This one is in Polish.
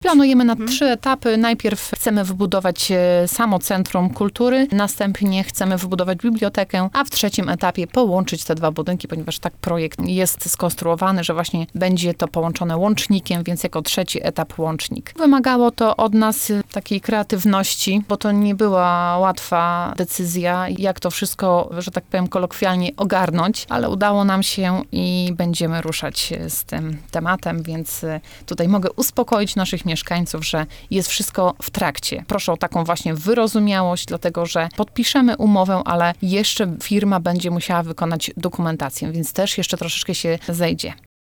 Planujemy na 3 etapy. Najpierw chcemy wybudować samo Centrum Kultury, następnie chcemy wybudować bibliotekę, a w 3. etapie połączyć te 2 budynki, ponieważ tak projekt jest skonstruowany, że właśnie będzie to połączone łącznikiem, więc jako 3. etap łącznik. Wymagało to od nas takiej kreatywności, bo to nie była łatwa decyzja, jak to wszystko, że tak powiem, kolokwialnie ogarnąć, ale udało nam się i będziemy ruszać z tym tematem, więc tutaj mogę uspokoić naszych mieszkańców, że jest wszystko w trakcie. Proszę o taką właśnie wyrozumiałość, dlatego że podpiszemy umowę, ale jeszcze firma będzie musiała wykonać dokumentację, więc też jeszcze troszeczkę się zejdzie.